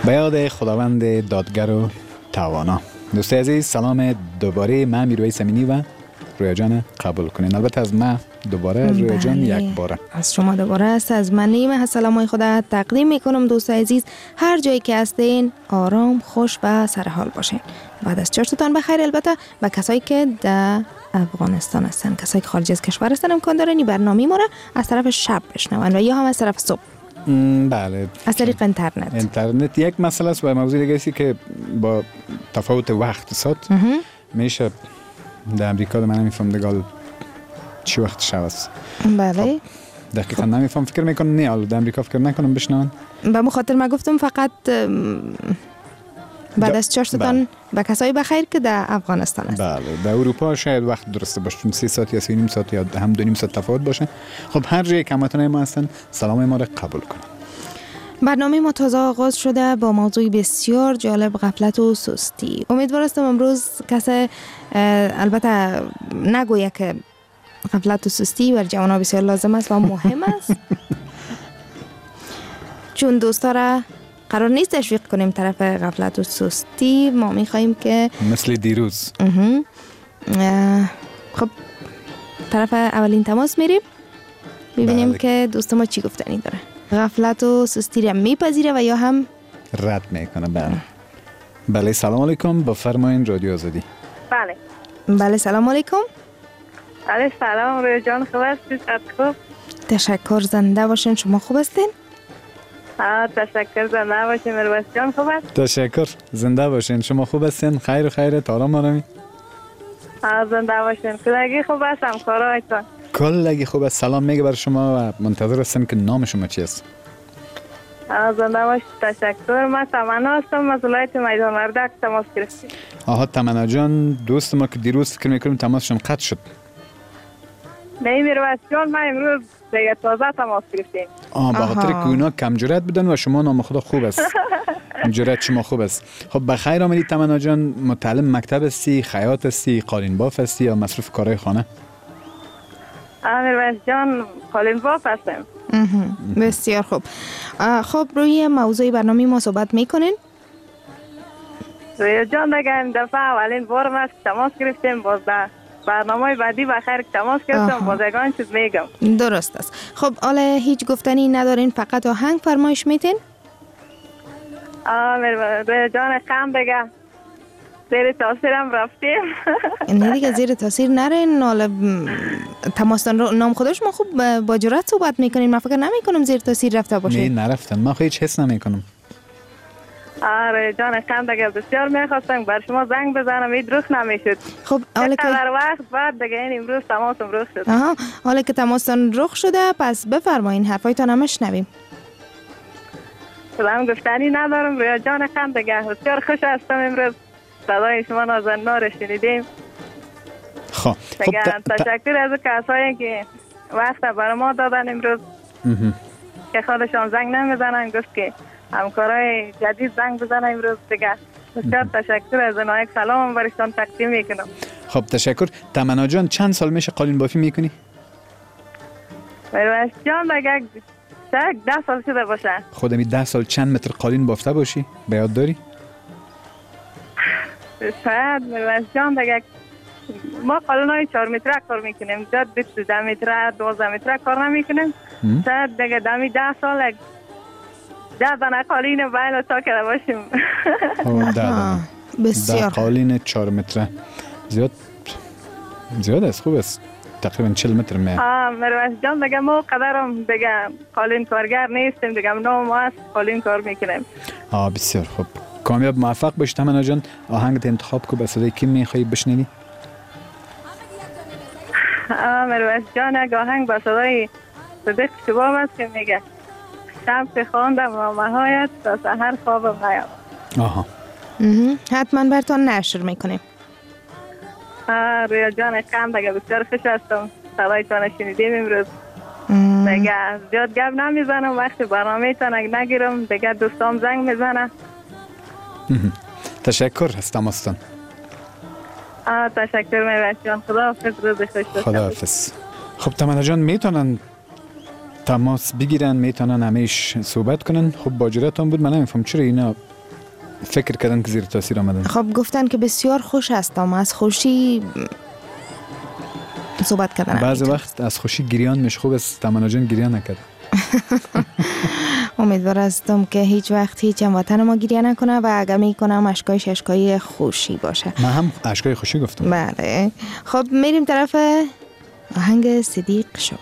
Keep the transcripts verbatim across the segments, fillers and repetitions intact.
به یاد خداوند دادگر و توانا. دوستای عزیز سلام دوباره. من میرویس امینی و رویا جان قبول کنین. البته از من دوباره، رویا جان یک باره. از شما دوباره است. از من نیمه سلامای خدا تقدیم میکنم. دوستای عزیز هر جایی که هستین آرام، خوش و سرحال باشین. بعد از چرتتان بخیر. البته به کسایی که در افغانستان هستن، کسایی که خارج از کشور هستن، امکان داره این برنامه ما را از طرف شب بشنون و یا هم از طرف صبح. بله، از طریق اینترنت. اینترنت یک مسئله است و موضوع دیگه است که با تفاوت وقت ساعت میشه در امریکا من نمیفهم دیگه چی وقت شب است. بله دقیقا نمیفهم. فکر میکنم نه حالا در امریکا فکر نکنم بشنون. به مخاطر ما گفتم فقط بعد از چرتتان به کسایی بخیر که در افغانستان است. بله، در اروپا شاید وقت درسته باشه، چون سه ساعت یا سه نیم ساعت یا هم دو نیم ساعت تفاوت باشه. خب هر جایی که همتون ما هستن سلام ما را قبول کنید. برنامه ما تازه آغاز شده با موضوع بسیار جالب، غفلت و سستی. امیدوار هستم امروز کسی البته نگویه که غفلت و سستی بر جوانان بسیار لازم است و مهم است. چون دوستا را قرار نیست تشویق کنیم طرف غفلت و سستی. ما میخواییم که مثل دیروز خب طرف اولین تماس میریم ببینیم بله. که دوست ما چی گفتنی داره. غفلت و سستی را میپذیره و یا هم رد میکنه. بله بله. سلام علیکم، بفرمایین رادیو آزادی. بله بله سلام علیکم. علیه سلام. رویا جان خوب هستید؟ خوب. تشکر، زنده باشین. شما خوب هستین؟ آه تشکر، زنده باشین. میرویس جان خوب است؟ تشکر، زنده باشین. شما خوب هستین؟ خیر و خیرت، آرام آرامی؟ آه زنده باشین. کلگی خوب هستم، کارایتان کلگی خوب است. سلام میگه بر شما و منتظر هستم که نام شما چی است. آه زنده باشید. تشکر. من تمنا هستم از ولایت میدان وردک تماس گرفتیم. آها تمنا جان، دوست ما که دیروز فکر میکنیم تماسشون قطع شد. نه میرویس جان، ما امروز دیگه تازه تماس گرفتیم. آه به خاطر که اونا کم جرأت بدن و شما نام خدا خوب است. جرأت شما خوب است. خب بخیر آمدید تمنا جان. متعلم مکتب هستی، خیاط هستی، قالین باف هستی یا مصروف کارهای خانه؟ آه میرویس جان قالین باف هستم. بسیار خوب. خب روی موضوع برنامه ما صحبت میکنین؟ رویا جان دیگه این دفعه اولین بار ما تماس گرفتیم. باز در برنامه بعدی بخیر تماس گرفتم. باز یگان چیز میگم. درست است. خب حالا هیچ گفتنی ندارین، فقط آهنگ فرمایش میتین؟ آه رویا جان خم دیگه زیر تاثیرم رفتیم. نه دیگه زیر تاثیر نرین. حالا تماستان رو نام خودش ما خوب با جرأت صحبت میکنین. من فکر نمی کنم زیر تاثیر رفته باشین. نه نرفتن، من خود هیچ حس نمی کنم. آره جان خند دیگه بسیار میخواستم بر شما زنگ بزنم، این درست نمیشد. خب حالا که در وقت بعد دیگه این امروز تماسم رخ شد. آها، حالا که تماستان رخ شده پس بفرمایین، حرفایتان هم شنویم. سلام گفتنی ندارم. رویا جان خند دیگه بسیار خوش هستم امروز صدای شما نازننا رو شنیدیم. خب دیگه تشکر از کسایی که وقت برای ما دادن امروز که خودشان زنگ نمیزنن، گفت که همکارای جدید زنگ بزنن امروز. دیگه بسیار تشکر از اینا. یک سلام برشتان تقدیم میکنم. خب تشکر. تمنا جان چند سال میشه قالین بافی میکنی؟ میرویس جان دیگه شاید ده سال شده باشه. خودمی ده سال چند متر قالین بافته باشی؟ به یاد داری؟ شاید میرویس جان دیگه ما قالونای چهار متره کار میکنیم، جد بیست ده متره دوازده متره کار نمیکنیم. شاید دیگه دمی ده سال ده دانه قالین باید تا کرده باشیم. ده دانه بسیار قالین چهار متره زیاد زیاد است. خوب است. تقریبا چهل متر میه. آه میرویس جان دیگه ما قدرم دیگه قالین کارگر نیستیم دیگه، نو ما هست قالین کار میکنیم. آه بسیار خوب. کامیاب موفق باشی تمنا جان. آهنگت انتخاب کو، به صدای کی میخوایی بشنوی؟ آه میرویس جان یک آهنگ با صدای صدیق شباب است که میگه شب خواندم نامه‌هایت تا سحر خوابم نیامد. آها حتما براتون نشر میکنیم. آه رویا جان خم دیگه بسیار خوش هستم صدایتان شنیدیم امروز. دیگه زیاد گپ نمیزنم، وقتی برنامه تان نگیرم دیگه دوستام زنگ میزنه. تشکر از تماستان. آه تشکر میرویس جان. خداحافظ، روز خوش داشته. خداحافظ. خب تمنا جان میتونن تماس بگیرن، میتونن همیش صحبت کنن. خب با جرأتون بود. من نمیفهم چرا اینا فکر کردن که زیر تاثیر آمدن. خب گفتن که بسیار خوش هستم، از خوشی صحبت کردن. بعضی وقت از خوشی گریان میشه. خوب است تمنا جان گریان نکرد. امیدوار هستم که هیچ وقت هیچ هموطن ما گریه نکنه و اگر میکنم اشکایش اشکای خوشی باشه. من هم اشکای خوشی گفتم. بله. خب میریم طرف آهنگ صدیق شباب.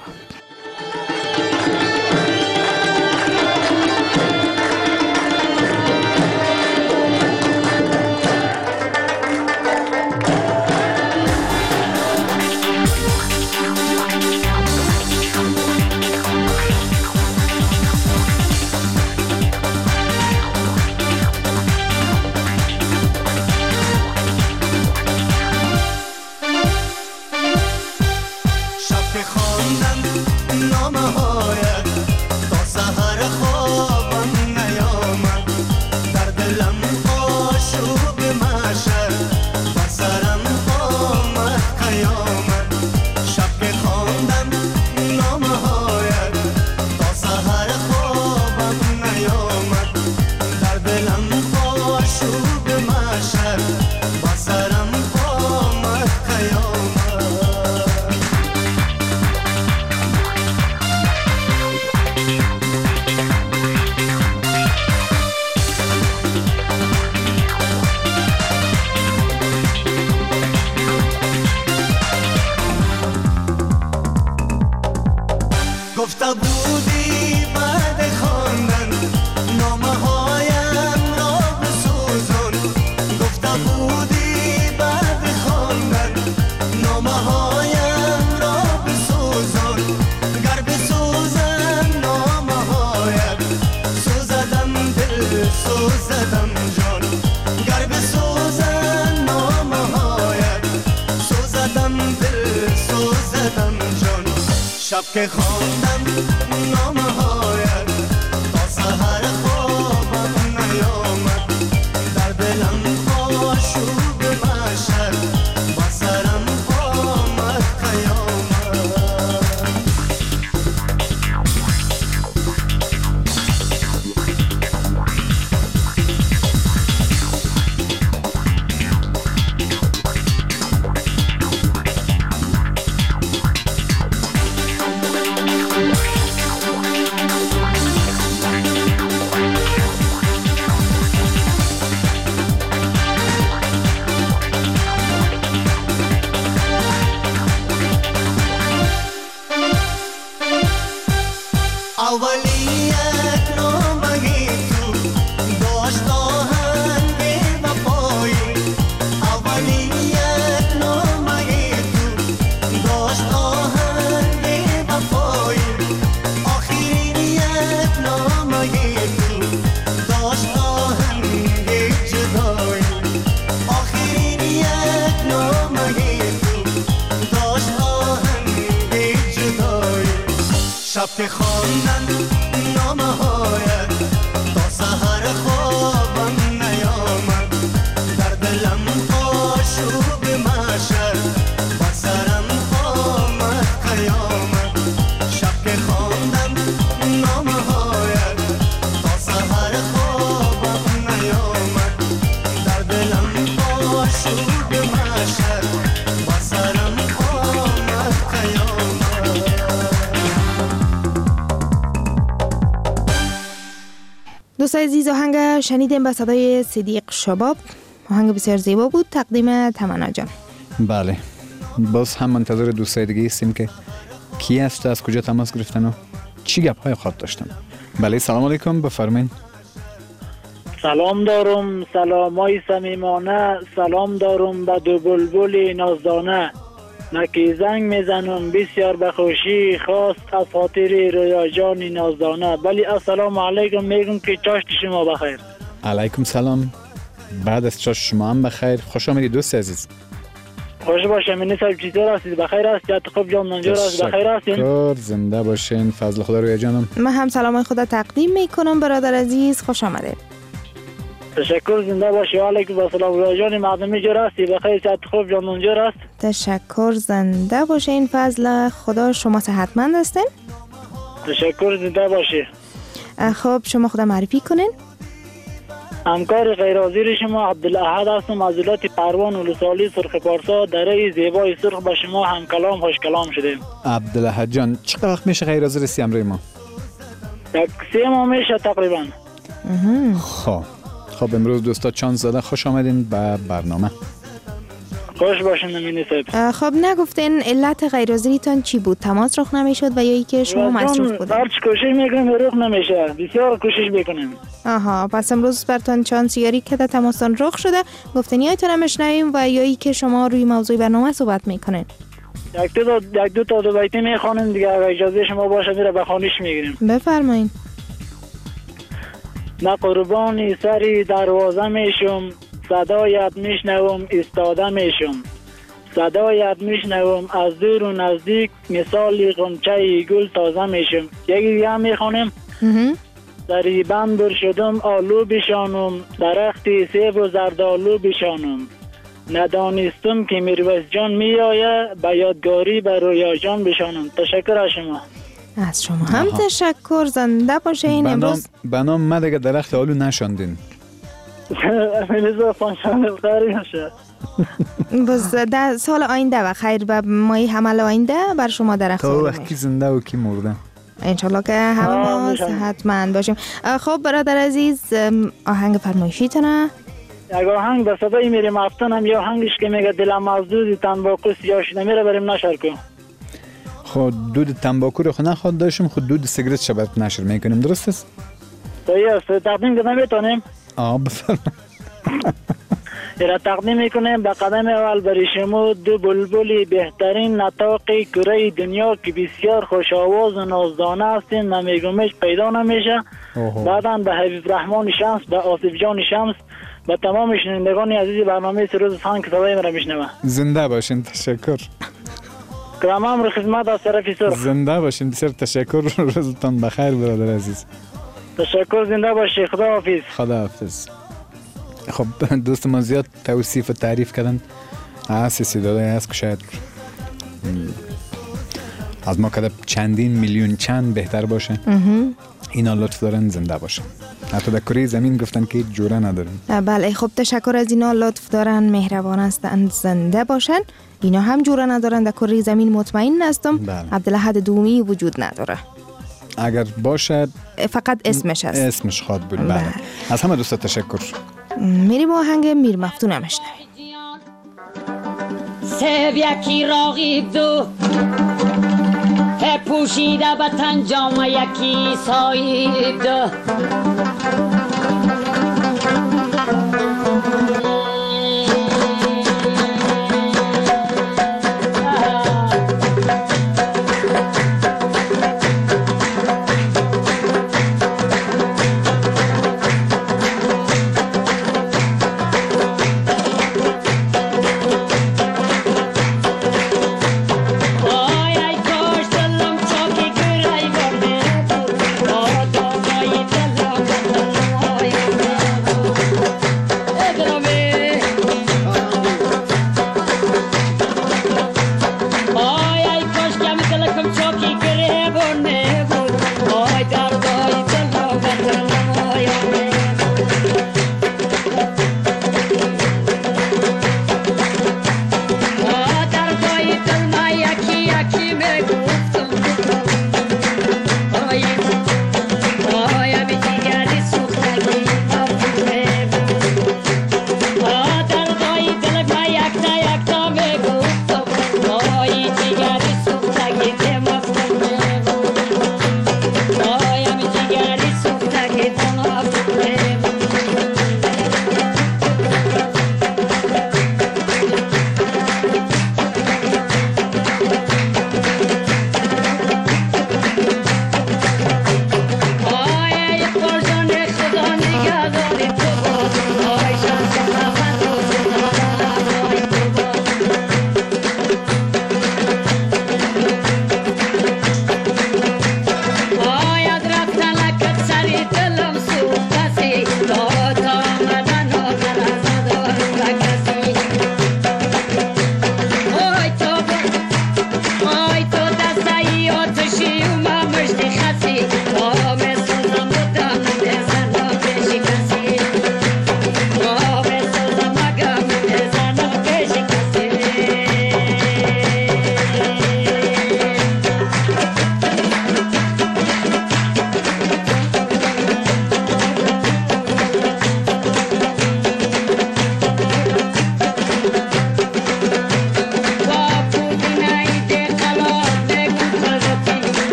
شب که خواندم نامه هایت تا سحر خوابم نیامد در دلم آشوب محشر با سرم آمد قیامت اولیت نامگی تو داشت آهنگ وفایی اولیت نامگی تو داشت آهنگ وفایی آخریت نامگی تو داشت آهنگ جدایی آخریت نامگی تو داشت آهنگ جدایی شب که خواندن نامه هایت تا سحر خوابم نیامد در دلم آشوب محشر با سرم آمد قیامت شب که خواندم نامه هایت تا سحر خوابم نیامد در دلم آشوب محشر با سرم آمد قیامت. دوستای عزیز آهنگ شنیدیم به صدای صدیق شباب. آهنگ بسیار زیبا بود، تقدیم تمنا جان. بله، باز هم منتظر دوستای دیگه هستیم که کی است، از کجا تماس گرفتن و چی گپ های خواب داشتن. بله، سلام علیکم، بفرمایید. سلام دارم، سلامای صمیمانه، سلام دارم به دو بلبل نازدانه. نکی زنگ میزنم بسیار بخوشی، خواست از خاطر رویا جان نازدانه. بلی السلام علیکم، میگم که چاشت شما بخیر. علیکم سلام، بعد از چاشت شما هم بخیر. خوش آمدید دوست عزیز. خوش باشه. من صاحب چطور هستید؟ بخیر هستید؟ یعقوب جان منجور است، بخیر هستین؟ تشکر، زنده باشین. فضل خدا رویا جانم. من هم سلام خدا تقدیم میکنم برادر عزیز، خوش آمدید. تشکر، زنده باشی. و علیکم السلام. رویا جان مردمی جور هستی؟ بخیر؟ یعقوب جان منجور است. تشکر، زنده باشین. فضل خدا، شما صحتمند هستین؟ تشکر، زنده باشی. خب شما خدا معرفی کنین. همکار غیرحاضر شما عبدالاحد هستم از ولایت پروان ولسوالی سرخ پارسا. دره زیبای سرخ به شما هم کلام خوش کلام شدیم. عبدالاحد جان چقدر وقت میشه غیر حاضر هستی امروز ما؟ یک سه ماه میشه تقریبا. خب خب امروز دوستا چانس زده، خوش آمدین به برنامه. خوش باشین امینی صاحب. خب نگفتین علت غیرحاضریتان چی بود؟ تماس رخ نمیشد و یا ای که شما مصروف بودین؟ هر چی کوشش میکنیم رخ نمیشه، بسیار کوشش میکنیم. آها، پس امروز برتان چانس یاری که تماسان رخ شده، گفتین یایتان هم بشنویم و یا ای که شما روی موضوع برنامه صحبت میکنین. یک دو تا یک دو تا دو بیتی میخوانیم دیگه، اگه اجازه شما باشه میره به خوانش میگیریم. بفرمایید. نه قربانی سری دروازه میشم، صدایت میشنوم ایستاده میشم. صدایت میشنوم از دور و نزدیک، مثال غنچه گل تازه میشم. یکی دیگه هم میخوانیم. دری بندر شدم آلو بشانم، درختی سیب و زردالو بشانم. ندانستم که میرویس جان میآید، به یادگاری به رویا جان بشانم. تشکر از شما. از شما هم آها. تشکر. زنده باشین. امروز بنام ما دیگه درخت آلو نشاندین. امروز فانشان خیلی نشه. بس در سال آینده و خیر به مای حمل آینده بر شما درخت آلو میشه. تو کی زنده و کی مرده. انشالله که همه ما صحتمند باشیم. خب برادر عزیز، آهنگ فرمایشیتونه؟ یک آهنگ به صدای میریم افتنم، یا آهنگش که میگه دلم از دود تنباکو سیاه شده میره بریم نشر کن. خود دود تنباکو رو خود نخواد داشتیم، خود دود سیگرت شبت نشر میکنیم، درست است؟ صحیح است. تقدیم کنم میتونیم؟ آه بفرمایید. را تقدیم میکنیم به قدم اول برای شما دو بلبلی بهترین نطاق کره دنیا که بسیار خوش آواز و نازدانه هستین، من میگمش پیدا نمیشه. بعدا به حبیب رحمان شمس، به آصف جان شمس، به تمام شنوندگان عزیز برنامه سروز فان که صدای مرا میشنوه. زنده باشین. تشکر. کرامم رو خدمت از طرف سرخ. زنده باشین. بسیار تشکر. روزتان بخیر برادر عزیز. تشکر. زنده باشی. خدا حافظ. خدا حافظ. خب دوست ما زیاد توصیف و تعریف کردن، اساسی داده است که شاید از ما کده چندین میلیون چند بهتر باشه. اینا لطف دارن زنده باشن. حتی در کره زمین گفتن که جوره ندارن. بله خب تشکر از اینا، لطف دارن، مهربان هستند، زنده باشن. اینا هم جوره ندارن، در کره زمین مطمئن هستم. بله. عبدالاحد دومی وجود نداره. اگر باشد فقط اسمش هست. اسمش خواد بود. بله. از همه دوستا تشکر. میریم آهنگ میر مفتون هم اشنویم. سب یکی راغیب دو پوشیده به تن جامه یکی سایب دو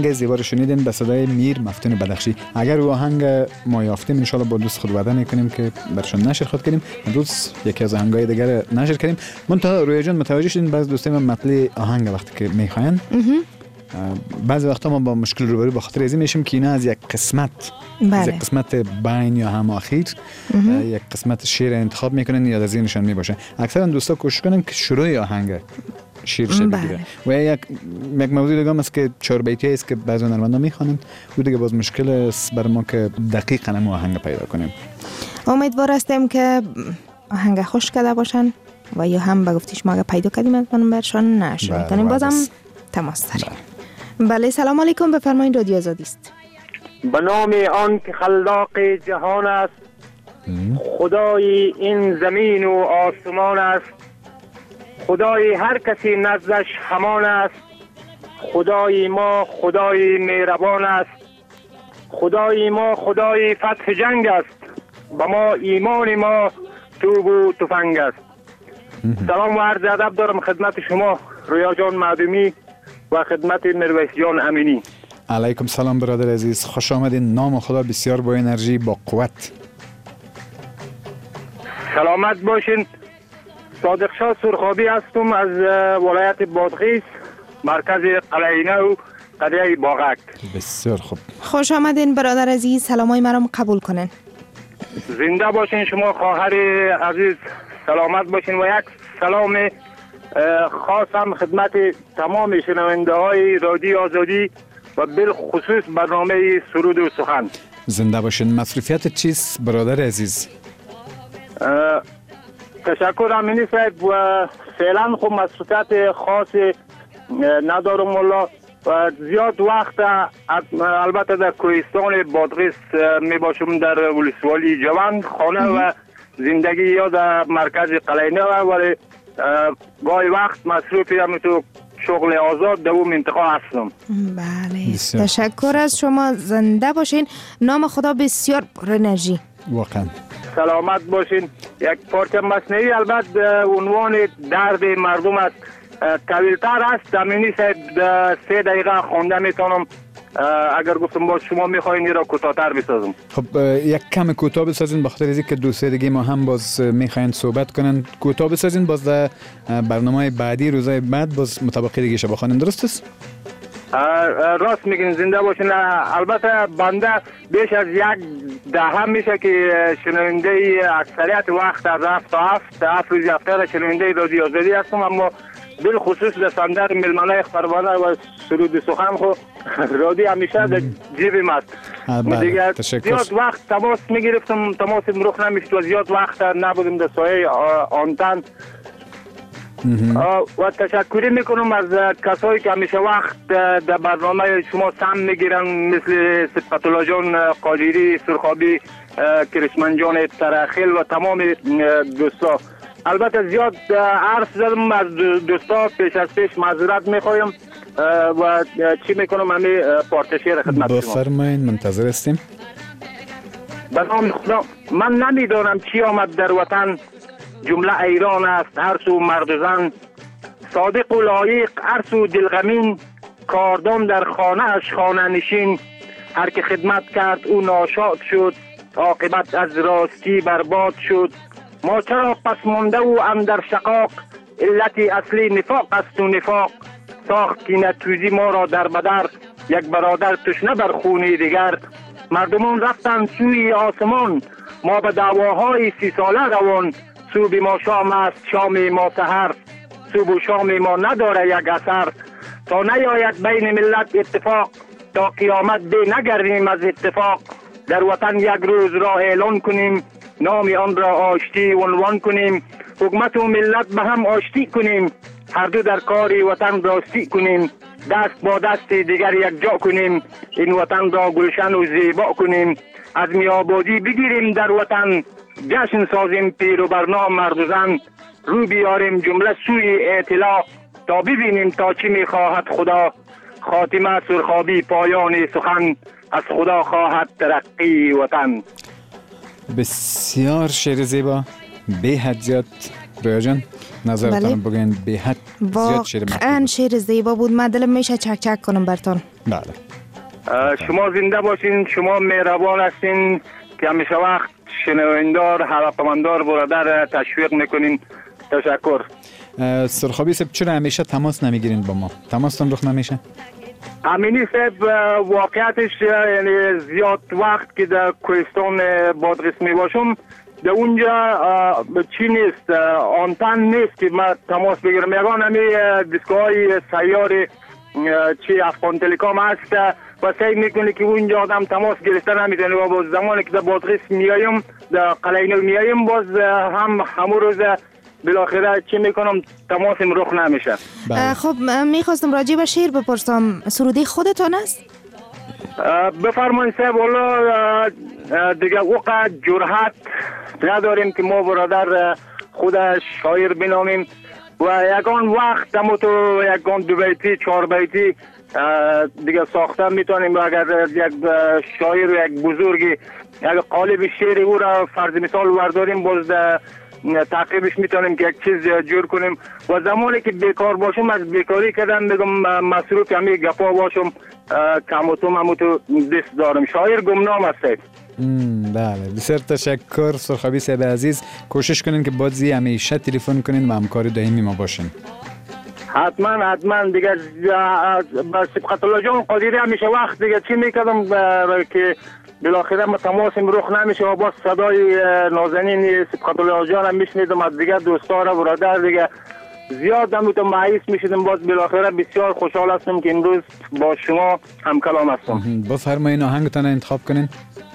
آهنگ زیبا رو شنیدین به صدای میر مفتون بدخشی. اگر او آهنگ ما یافتیم ان شاء الله با دوست خود وعده میکنیم که برشون نشر خود کنیم. امروز یکی از آهنگای دیگر نشر کنیم. منتها رویا جان متوجه شدین بعضی دوستان مطلع آهنگ وقتی که میخواین بعضی وقتا ما با مشکل روبرو به خاطر ازی میشیم که اینا از یک قسمت بله. از یک قسمت بین یا هم آخر یک قسمت شعر انتخاب میکنن یا از ذهنشان میباشه. اکثرا دوستا کوشش کنن که شروع آهنگ شعر شه بگیره و یک یک موضوع دیگه است که چهار بیتی است که بعضی هنرمندا میخوانن و دیگه باز مشکل است برای ما که دقیقاً مو آهنگ پیدا کنیم. امیدوار هستیم که آهنگ خوش کرده باشن و یا هم به گفته شما پیدا کردیم من برشان نشر کنیم. بازم تماس داریم. بله سلام علیکم، بفرمایید رادیو آزادی است. به نام آن که خلاق جهان است، خدای این زمین و آسمان است، خدای هر کسی نزدش همان است، خدای ما خدای مهربان است، خدای ما خدای فتح جنگ است، به ما ایمان ما توپ و تفنگ است. سلام و عرض ادب دارم خدمت شما رویا جان معدومی و خدمت مرویس جان امینی. علیکم سلام برادر عزیز، خوش آمدین. نام خدا بسیار با انرژی با قوت. سلامت باشین. صادق شاه سرخابی هستم از ولایت بادغیس، مرکز قلعه نو قریه باغک. بسیار خوب، خوش آمدین برادر عزیز، سلامای مرا قبول کنن. زنده باشین شما خواهر عزیز، سلامت باشین و یک سلام خاصم خدمت تمام شنونده های رادیو آزادی و بالخصوص برنامه سرود و سخن. زنده باشین. مصروفیت چیست برادر عزیز؟ تشکر امینی صاحب و فعلا خب مصروفیت خاص ندارم والله و زیاد وقت البته در کوهستان بادغیس می باشم در ولسوالی جوان خانه و زندگی یا در مرکز قلعه نو، ولی گاهی وقت مصروفی هم تو شغل آزاد در اون منطقه هستم. بله تشکر از شما، زنده باشین. نام خدا بسیار پر انرژی. واقعا سلامت باشین. یک پارچه مصنوعی البته عنوان درد مردم است، طویل‌تر است امینی صاحب، سه دقیقه خوانده میتونم. اگر گفتم باز شما میخواین را کوتاه‌تر بسازم. خب یک کم کوتاه بسازین بخاطر از اینکه دوست دیگه ما هم باز میخواین صحبت کنن. کوتاه بسازین باز در برنامه بعدی روزای بعد باز مطابق دیگه شب خانم. درست است؟ راست میگین، زنده باشین. البته بنده بیش از یک دهه میشه که شنونده اکثریت وقت از هفت تا هفت هفت روز هفته شنونده رادیو آزادی هستم، اما بالخصوص در صندوق ملمنه خبرانه و سرود سخن خو رادیو همیشه در جیبم است. دیگه زیاد وقت تماس میگرفتم، تماس رخ نمیشد و زیاد وقت نبودم در سایه آنتن. و تشکری میکنم از کسایی که همیشه وقت در برنامه شما سم میگیرن، مثل صفت جان قاجری، سرخابی، کرشمن جان ترخیل و تمام دوستا. البته زیاد عرض زدم از دوستا، پیش از پیش معذرت میخوایم و چی میکنم همه پارتشیر خدمت شما. بفرمایید، منتظر هستیم. به نام خدا. من نمیدانم چی آمد در وطن، جمله ایران است هر سو مرد و زن، صادق و لایق هر سو دلغمین، کاردان در خانه اش خانه نشین، هر که خدمت کرد او ناشاد شد، عاقبت از راستی برباد شد. ما چرا پس مانده و اندر شقاق، علت اصلی نفاق است و نفاق، ساخت کینه توزی ما را در بدر، یک برادر تشنه بر خونی دیگر. مردمان رفتند سوی آسمان، ما به دعواهای سی ساله روان، صبح ما شام است شام ما سحر، صبح و شام ما نداره یک اثر. تا نیاید بین ملت اتفاق، تا قیامت بی نگردیم از اتفاق. در وطن یک روز را اعلان کنیم، نام آن را آشتی عنوان کنیم. حکومت و ملت به هم آشتی کنیم، هر دو در کاری وطن راستی کنیم. دست با دست دیگر یک جا کنیم، این وطن را گلشن و زیبا کنیم. از میابادی بگیریم در وطن، جشن سازیم پیر و برنام مرد و زن. رو بیاریم جمله سوی اطلاع، تا ببینیم تا چی میخواهد خدا. خاتمه سرخابی پایان سخن، از خدا خواهد ترقی وطن. بسیار شعر زیبا، به حد زیاد رویا جان نظرتان بله. بگین به حد زیاد شعر محبوب واقعا بود. شعر زیبا بود. من دلم میشه چک چک کنم برتون. بله. شما زنده باشین، شما مهربان هستین که همیشه وقت شنوندار حلقه‌مندار برادر تشویق میکنین. تشکر. اه، سرخابی صاحب چرا همیشه تماس نمیگیرین با ما؟ تماستان رخ نمیشه؟ امینی صاحب واقعیتش یعنی زیاد وقت که در کوهستان بادغیس می باشم در اونجا چی نیست، آنتن نیست که من تماس بگیرم. یگان همی دیسکو های سیار چی افغان تلکام هست و سعی میکنه که اونجا آدم تماس گرفته نمیتونه. و باز زمانی که در بادغیس میایم در قلعه نو میایم باز هم همون روز بالاخره چی میکنم تماسم رخ نمیشه. اه، خب اه، میخواستم راجع به شعر بپرسم. سرودی خودتان است؟ بفرمایید صاحب. والا دیگه وقت جرأت نداریم که ما برادر خود شاعر بنامیم و یگان وقت دمو تو یگان دو بیتی چهار بیتی دیگه ساخته میتونیم. و اگر یک شاعر و یک بزرگی اگر قالب شعر او را فرض مثال ورداریم باز تعقیبش میتونیم که یک چیز جور کنیم. و زمانی که بیکار باشم از بیکاری کردم میگم مصروف همی گپا باشم کم و تو ممو تو دست دارم. شاعر گمنام است. بله بسیار تشکر سرخابی صاحب عزیز. کوشش کنین که بازی همیشه تلفن کنین و همکار دائمی ما باشین. حتما حتما دیگه با سبقت الله جان قادری همیشه وقت دیگه چی میکردم که بالاخره ما تماسم رخ نمیشه و باز صدای نازنین سبقت الله جان هم میشنیدم از دیگه دوستان برادر دیگه زیاد هم تو مایوس میشدم. باز بالاخره بسیار خوشحال هستم که امروز با شما هم کلام هستم. بفرمایین آهنگتان انتخاب کنین.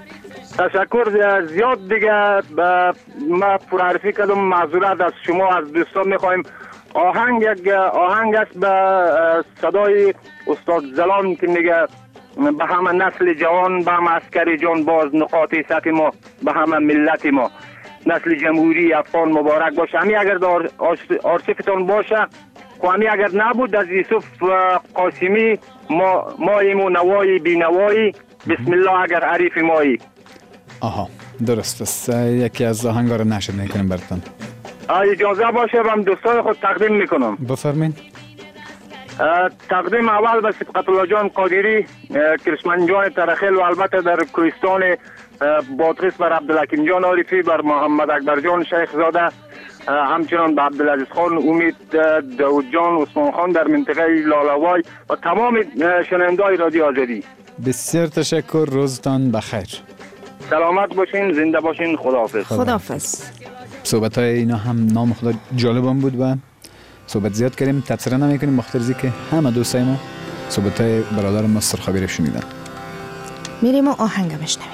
تشکر. زیاد دیگه ما پرحرفی کردم، معذرت از شما از دوستان میخوایم. آهنگ یک آهنگ است به صدای استاد زلان که میگه به همه نسل جوان، به همه عسکر جان باز نقاط سطح ما، به همه ملت ما نسل جمهوری افغان مبارک باشه. همی اگر در آرشیفتان باشه و همی اگر نبود از یوسف قاسمی ما ماییم و نوایی بی نوایی بسم الله اگر عریف مایی. آها درست است. یکی از آهنگا رو نشر میکنیم براتون. اجازه باشه هم دوستان خود تقدیم میکنم. بفرمین. تقدیم اول به سبقت الله جان قادری کرشمن جان ترخیل و البته در کوهستان بادغیس بر عبدالحکیم جان عارفی، بر محمد اکبر جان شیخ زاده، همچنان به عبدالعزیز خان، امید داود جان، عثمان خان در منطقه لالوای و تمام شنونده‌های رادیو آزادی. بسیار تشکر. روزتان بخیر. سلامت باشین، زنده باشین. خداحافظ. خداحافظ. صحبت های اینا هم نام خدا جالبم بود و صحبت زیاد کردیم. تبصره نمی کنیم مخترزی که همه دوستای ما صحبت های برادر ما سرخابی رو شنیدن. میریم و آهنگ بشنویم.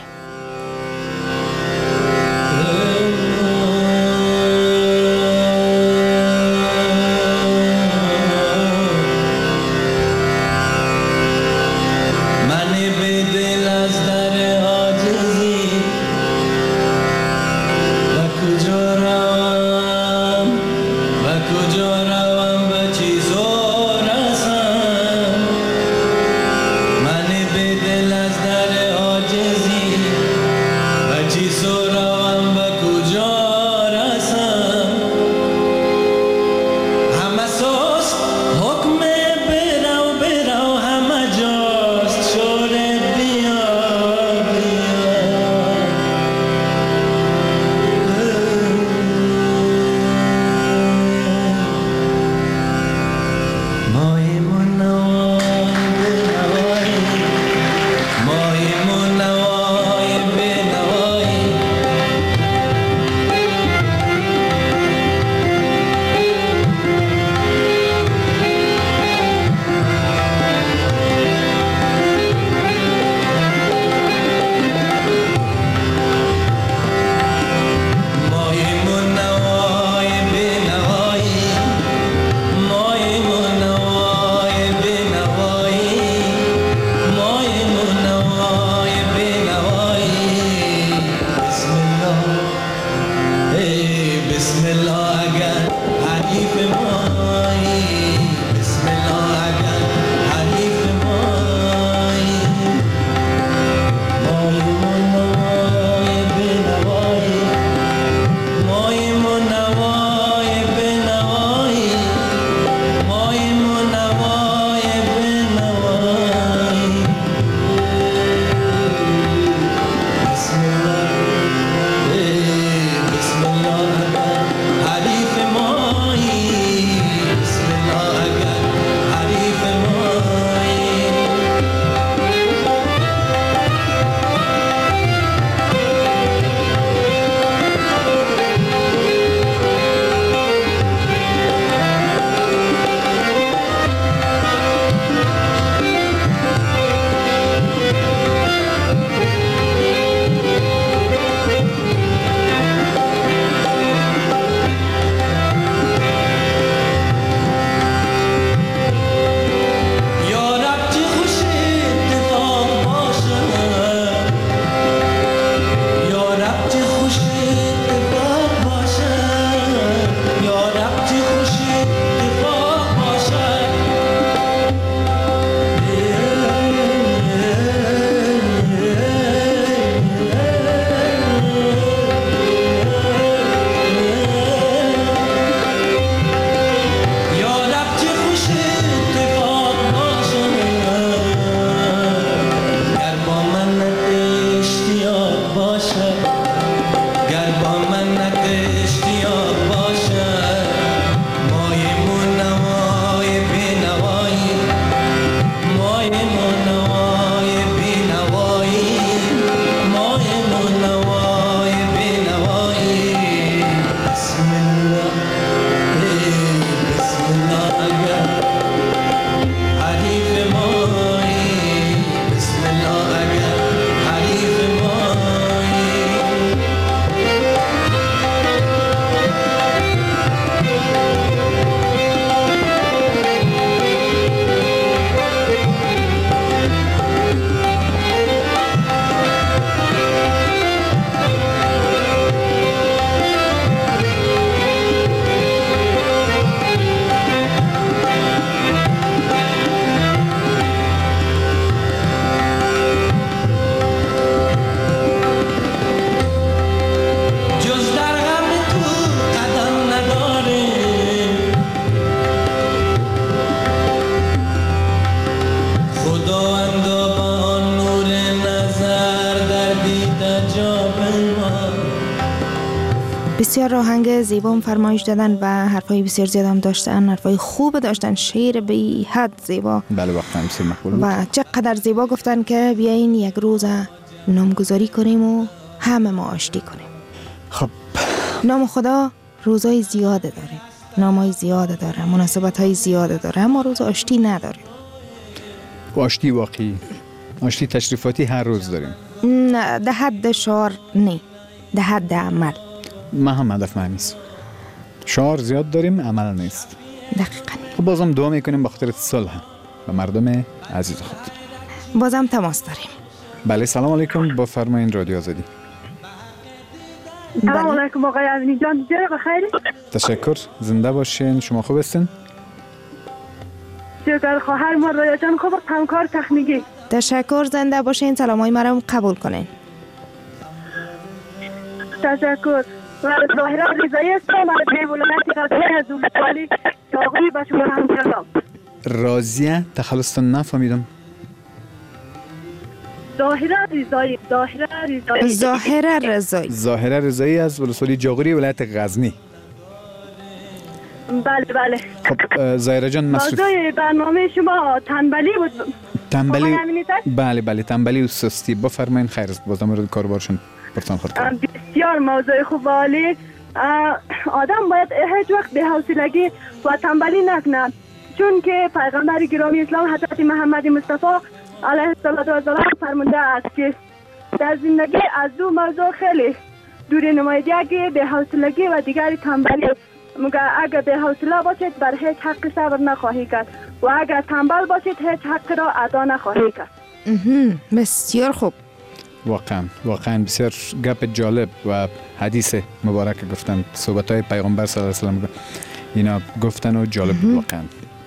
من به دل از در عاجزی بسیار آهنگ زیبا فرمایش دادن و حرفای بسیار زیاد هم داشتن، حرفای خوب داشتن، شعر بی حد زیبا. بله واقعا بسیار مقبول بود. و چقدر زیبا گفتن که بیاین یک روز نامگذاری کنیم و همه ما آشتی کنیم. خب نام خدا روزای زیاده داره، نامای زیاده داره، مناسبت های زیاده داره، اما روز آشتی نداره. آشتی واقعی، آشتی تشریفاتی هر روز داریم. نه ده حد شعار نه، ده حد عمل. ما هم هدف ما نیست. شعار زیاد داریم، عمل نیست. دقیقاً. خب بازم دعا میکنیم به خاطر صلح و مردم عزیز خود. بازم تماس داریم. بله سلام علیکم، با فرمایین رادیو آزادی. سلام علیکم آقای امینی جان، جره بخیر؟ تشکر، زنده باشین. شما خوب هستین؟ شکر. خواهر ما رویا جان خوب، همکار تکنیکی. تشکر، زنده باشین. سلامای مرا قبول کنین. تشکر. و ظاهره رضایی هستم از ولایت غزنی از دولت‌والی جاغوری به شما هم سلام. راضیه؟ تخلصتون نفهمیدم. ظاهره رضایی، ظاهره رضایی. ظاهره رضایی. ظاهره رضایی از ولسوالی جاغوری ولایت غزنی. بله بله. خب ظاهره جان مصروف. موضوع برنامه شما تنبلی بود. تنبلی. بله بله تنبلی و سستی. بفرمایید. خیر است. بازم رو کاربارشون پرسان خود کنم. بسیار موضوع خوب عالی. آدم باید هیچ وقت به حوصلگی و تنبلی نکنه، چون که پیغمبر گرامی اسلام حضرت محمد مصطفی علیه السلام فرموده است که در زندگی از دو موضوع خیلی دوری نمایید، یکی به حوصلگی و دیگری تنبلی. مگه اگر به حوصله باشید بر هیچ حق صبر نخواهی کرد و اگر تنبل باشید هیچ حق را ادا نخواهی کرد. بسیار خوب. واقعا واقعا بسیار گپ جالب و حدیث مبارک گفتن، صحبت های پیغمبر صلی الله علیه و سلم اینا گفتن و جالب بود واقعا.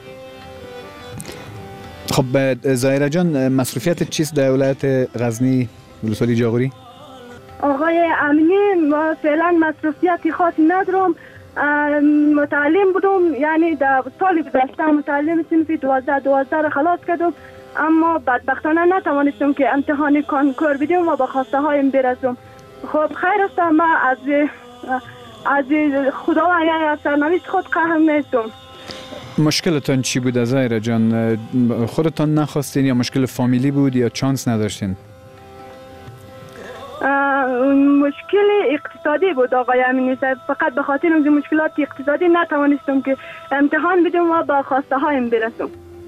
خب ظاهره جان مصروفیت چیست در ولایت غزنی ولسوالی جاغوری؟ آقای امینی ما فعلا مصروفیتی خاصی ندارم. متعلم بودم، یعنی در سالی گذشته متعلم صنف دوازده دوازده را خلاص کردم، اما بدبختانه نتوانستم که امتحان کنکور بدم و به خواسته هایم برسم. خب خیر است، ما از از خدا و یعنی از سرنوشت خود قهر نیستم. مشکلتان چی بود ظاهره جان؟ خودتان نخواستین یا مشکل فامیلی بود یا چانس نداشتین؟ مشکل اقتصادی بود آقای امینی صاحب. فقط به خاطر اون مشکلات اقتصادی نتوانستم که امتحان بدم و به خواسته هایم برسم.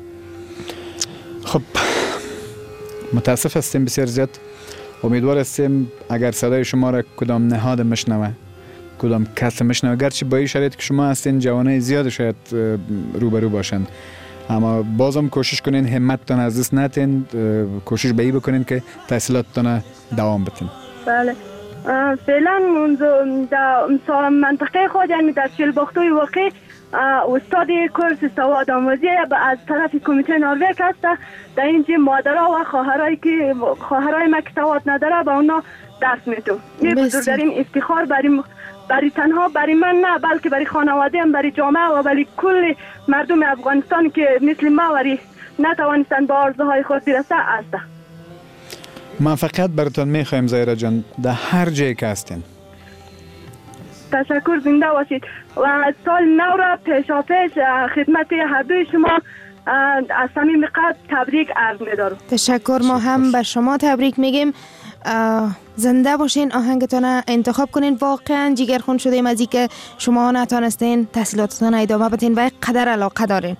خب متاسف هستیم بسیار زیاد. امیدوار هستیم اگر صدای شما را کدام نهاد مشنوه، کدام کس مشنوه، گرچه با این شرایط که شما هستین جوانای زیاد شاید روبرو باشند، اما بازم کوشش کنین همتتان از دست ندین، کوشش به این بکنین که تحصیلاتتان دوام بدین. بله فعلا منذ در منطقه خود، یعنی در شلباختوی واقع استاد کورس سواد آموزی از طرف کمیته نروژ هست. در اینجا مادرها و خواهرایی که خواهرای ما که سواد نداره به اونا درس میدم. این بزرگترین افتخار برای برای تنها برای من نه، بلکه برای خانواده هم، برای جامعه و برای کل مردم افغانستان که مثل ما وری نتوانستن به آرزوهای خود برسه است. موفقیت براتون میخوایم ظاهره جان در هر جایی که هستین. تشکر، زنده باشید و سال نو را پیشا پیش خدمت هر دوی شما از صمیم قلب تبریک عرض می‌دارم. تشکر، ما هم به شما تبریک میگیم. زنده باشین، آهنگتون انتخاب کنین. واقعا جیگرخون شدیم از اینکه شما نتونستین تحصیلاتتون ادامه بدین و قدر علاقه دارین.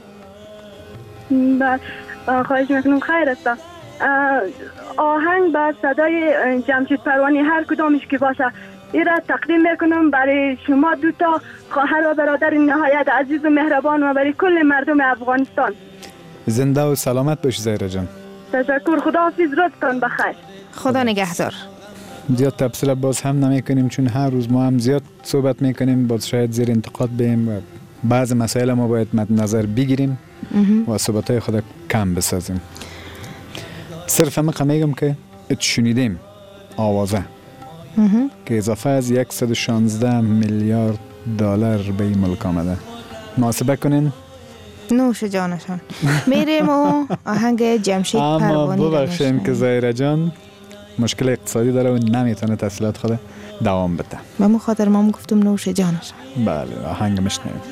بله خواهش میکنم. خیر است. آهنگ با صدای جمشید پروانی هر کدامش که باشه این را تقدیم میکنم برای شما دو تا خواهر و برادر نهایت عزیز و مهربان و برای کل مردم افغانستان. زنده و سلامت باشی ظاهره جان. تشکر، خداحافظ، روزتان بخیر. خدا نگهدار. زیاد تفصیل باز هم نمی کنیم چون هر روز ما هم زیاد صحبت میکنیم، باز شاید زیر انتقاد بیم و بعض مسائل ما باید مد نظر بگیریم و صحبت های خود کم بسازیم. صرف هم میگم که شنیدیم آوازه که اضافه از صد و شانزده میلیارد دلار به این ملک آمده. محاسبه کنین. نوش جانشان. میریم و آهنگ جمشید پروانی. اما ببخشین که ظاهره جان مشکل اقتصادی داره و نمیتونه تحصیلات خود دوام بده. به مو خاطر ما گفتم نوش جانش. بله آهنگ میشنویم.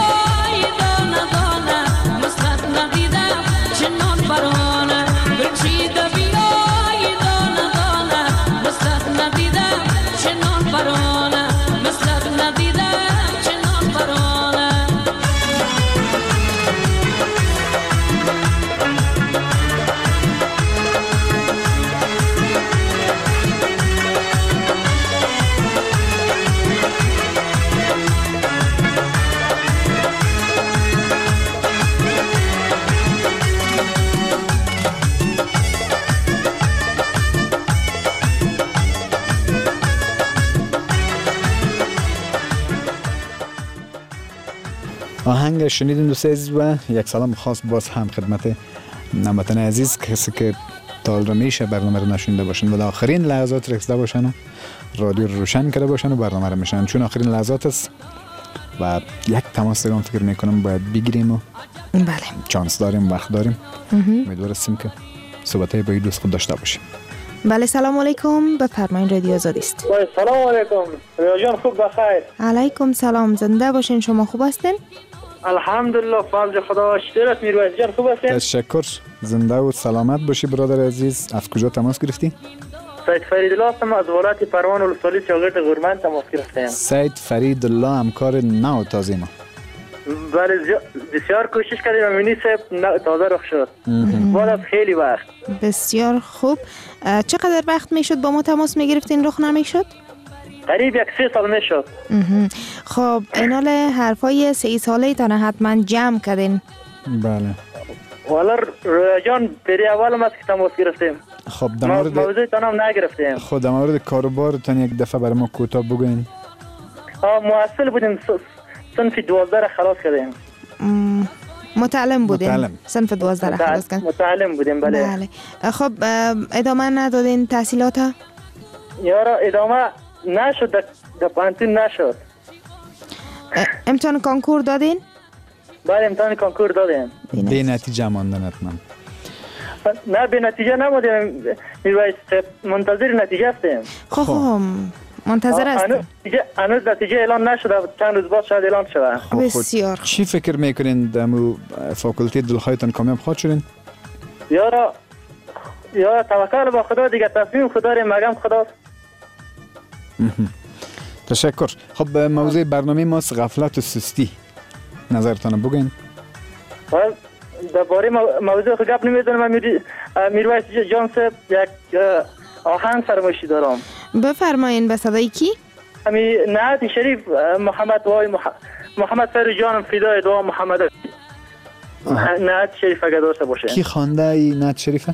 Parona, آهنگ شنیدین دوست عزیز و یک سلام خاص باز هم خدمت هموطنان عزیز کسی که تا حال میشه برنامه رو نشونده باشن و در آخرین لحظات رسیده باشن و رادیو رو روشن کرده باشن و برنامه رو میشن، چون آخرین لحظات است و یک تماس دیگه فکر میکنم باید بگیریم و بله چانس داریم، وقت داریم. امیدوار هستیم که صحبتای با این دوست خود داشته باشیم. بله سلام علیکم، بفرمایید رادیو آزادی است. سلام علیکم ریا جان، خوب بخیر؟ علیکم سلام، زنده باشین. شما خوب هستین؟ الحمدلله فضل خدا. چطورت میرویس جان، خوب هستین؟ تشکر، زنده و سلامت باشی برادر عزیز. از کجا تماس گرفتی؟ سید فرید الله هستم، از ولایت پروان ولسوالی شاگرد گورمند تماس گرفتم. سید فرید الله، همکار نو تازه ما. بله بسیار کوشش کردیم و مینی صاحب تازه رخ شد بعد از خیلی وقت. بسیار خوب. چقدر وقت میشد با ما تماس میگرفتین رخ نمیشد؟ قریب یک سه سال میشد. خب اینال حرفای سی ساله تانه حتما جمع کردین. بله والا رویا جان پیری اول ما که تماس گرفتیم. خب در مورد موضوع تانم نگرفتیم. خب در مورد کاروبارتان یک دفعه برای ما کوتاه بگوین. آه محصل بودیم، صنف دوازده را خلاص کردیم. متعلم بودیم. متعلم. صنف دوازده را خلاص کردیم. متعلم بودیم بله. بله. خب ادامه ندادین تحصیلات ها؟ یارا ادامه نشد، در پانتون نشد. امتحان کنکور دادین؟ بله امتحان کنکور دادیم. به نتیجه ماندن حتما؟ نه به نتیجه نمودیم میرویس، منتظر نتیجه هستیم. خب خب منتظر هستیم. هنوز نتیجه اعلان نشده، چند روز بعد شاید اعلان شود. بسیار. چی فکر میکنین دمو فاکولتی دلخواهتان کامیاب خواهد شدین؟ یارا یارا توکل با خدا دیگه، تصمیم خدا رو مگم خدا. تشکر. خب موضوع برنامه ماست غفلت و سستی، نظرتان بگین. درباره موضوع خود گپ نمیزنم. میرویس جان صاحب یک آهنگ فرمایشی دارم. بفرمایین. به صدای کی؟ امی نعت شریف محمد وای محمد فر جانم فدای دعا محمد. نعت شریف اگه داشته باشه. کی خوانده این نعت شریفه؟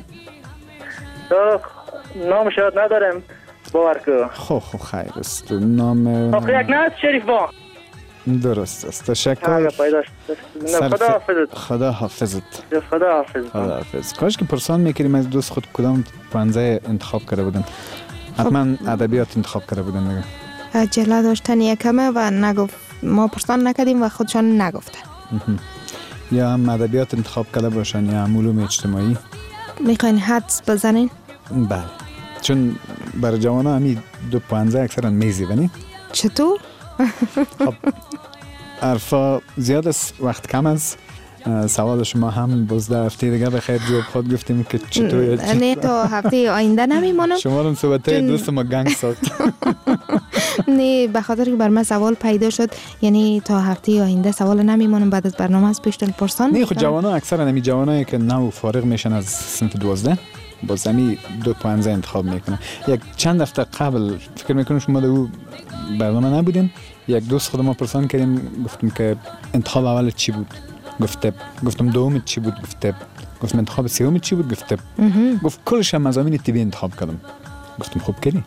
نام شاید ندارم باور که. خب خب خیر است. نام آخه یک نعت شریف با. درست است. تشکر. خدا حافظت. خدا حافظت. خدا حافظت. خدا حافظ. کاش که پرسان میکردیم از دوست خود کدام پانزه انتخاب کرده بودن. حتما ادبیات انتخاب کرده بودن دیگه. عجله داشتن یکمه و نگفت، ما پرسان نکردیم و خودشان نگفتن. یا هم ادبیات انتخاب کرده باشن یا هم علوم اجتماعی. میخواین حدس بزنین؟ بله، چون برای جوان ها همی دو پانزه اکثرا میزی بنی. چطور؟ خب عرفا زیاد است، وقت کم است. سوال شما هم بازده هفته دیگه بخیر جواب خود گفتیم که چطور. نه تا هفته آینده نمیمانم. شما رو صحبته دوست ما گنگ ساخت. نه به خاطر که بر من سوال پیدا شد، یعنی تا هفته آینده سوال نمیمانم. بعد از برنامه از پیشتن پرسان. نه خود جوان ها اکثرا همی جوانایی که نو فارغ میشن از صنف دوازده باز همی دو پانزه انتخاب میکنن. یک چند هفته قبل فکر میکنم شما دو برنامه نبودین، یک دوست خود ما پرسان کردیم، گفتم که انتخاب اول چی بود؟ گفته گفتم دوم چی بود؟ گفته گفتم انتخاب سوم چی بود؟ گفته گفت کلش هم مضامین طبی انتخاب کردم. گفتم خوب کردی.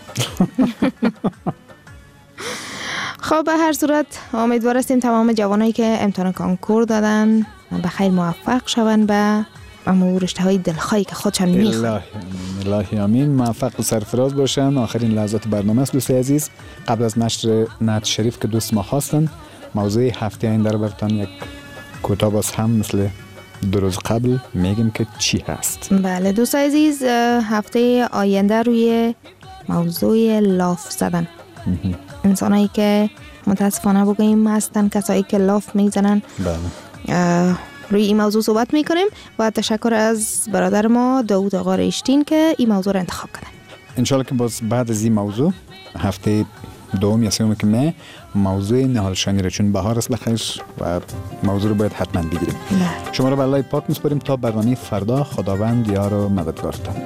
خب به هر صورت امیدوار هستیم تمام جوانایی که امتحان کنکور دادن به خیر موفق شوند به اما رشته های دلخواهی که خودشان میخوان. الهی الهی آمین. موفق و سرفراز باشن. آخرین لحظات برنامه است دوست عزیز. قبل از نشر نعت شریف که دوست ما خواستن، موضوع هفته آینده رو براتون یک کوتاه باز هم مثل دو روز قبل میگیم که چی هست. بله دوست عزیز، هفته آینده روی موضوع لاف زدن. انسانایی که متاسفانه بگیم هستن کسایی که لاف میزنن. بله. روی این موضوع صحبت میکنیم و تشکر از برادر ما داوود آقا ریشتین که این موضوع رو انتخاب کردن. انشالله که باز بعد از این موضوع هفته دوم یا سوم که نه موضوع نهالشانی رو، چون بهار است بخیر و موضوع رو باید حتما بگیریم. شما رو به الله پاک میسپاریم تا برنامه فردا. خداوند یار و مددگارتان.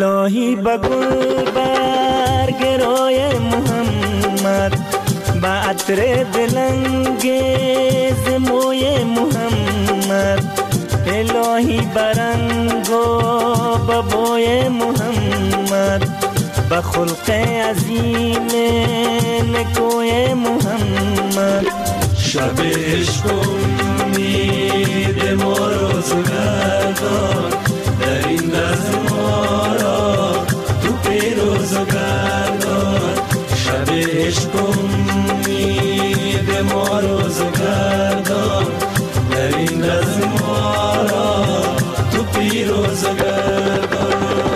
الهی بگل برگرای محمد با عطر دلنگیز موی محمد الهی برنگ و ببوی محمد به خلق عظیم نکوی محمد شب عشق امید ما روزگردان در این دست ما را تو پیروز گردان شب عشق امید ما روزگردان در این دست ما را تو پیروز گردان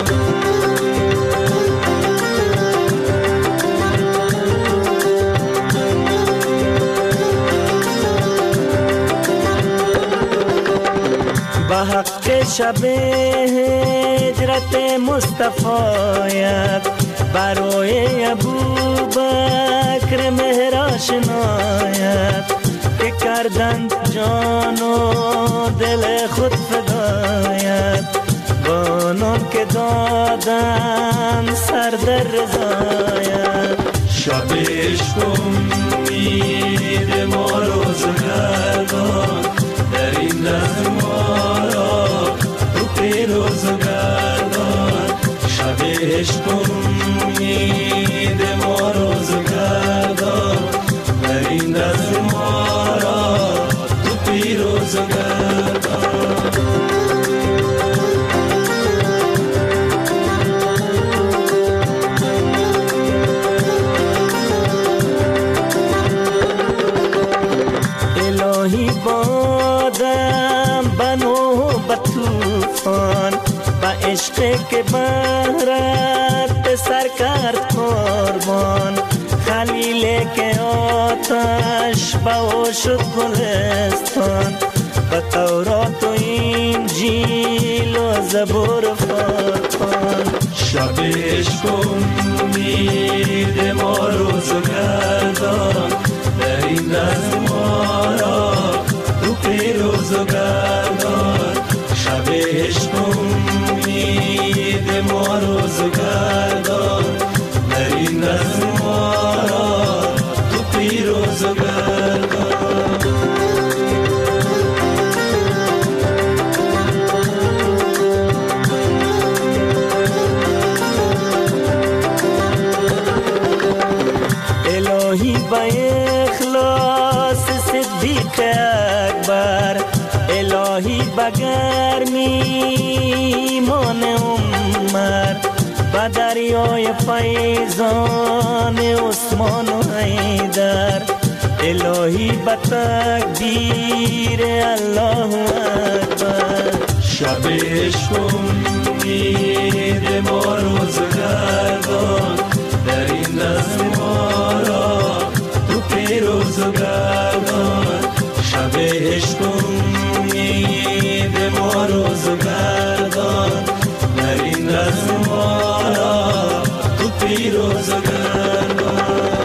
به حق شب هجرت مصطفیت برای ابوبکر مهر آشنایت که کردند جان و دل خود فدایت بانان که دادن سر در رضایت شب عشق امید ما روزگردان در این دست ما را تو پیروز گردان شب عشق امید ما روزگردان در این دست ما را تو پیروز گردان الهی بادم بنو به توفان به عشق که بهرت به سر کرد قربان خلیل که آتش به او شد گلستان به تورات و انجیل و زبور و فرقان شب عشق امید ما روزگردان در این دست ما را تو پیروز گردان شب عشق امید ما روزگردان در این دست ما را تو پیروز گردان الهی به اخلاص صدیق اکبر الهی به گرمی ایمان عمر به دریای فیضان عثمان و حیدر الهی به تکبیر الله اکبر شب عشق امید ما روزگردان در این دست ما را تو پیروز گردان شب عشق امید ما روزگردان در این دست ما را تو پیروز گردان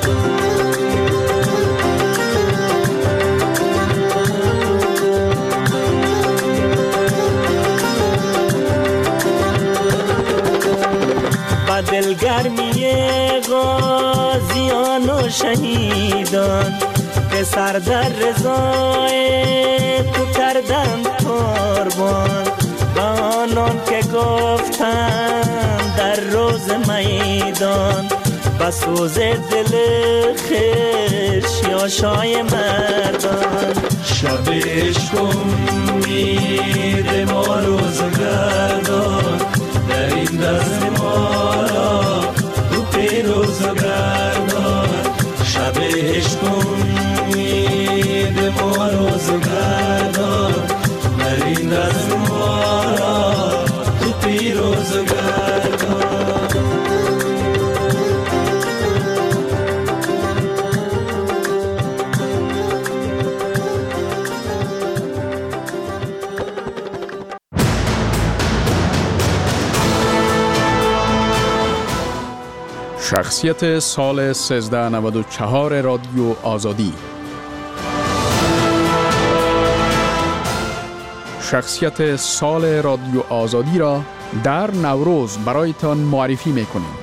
با دلگرمی غازیان و شهیدان که سر در رضای تو کردند قربان با آنان که گفتند در روز میدان با سوز دل خش یا شای مردان شب عشق امید ما روزگردان در این دست ما را تو پیروز گردان شب عشق امید ما روزگردان در این دست ما را تو پیروز گردان شخصیت سال سیزده نود و چهار رادیو آزادی. شخصیت سال رادیو آزادی را در نوروز برایتان معرفی می‌کنیم.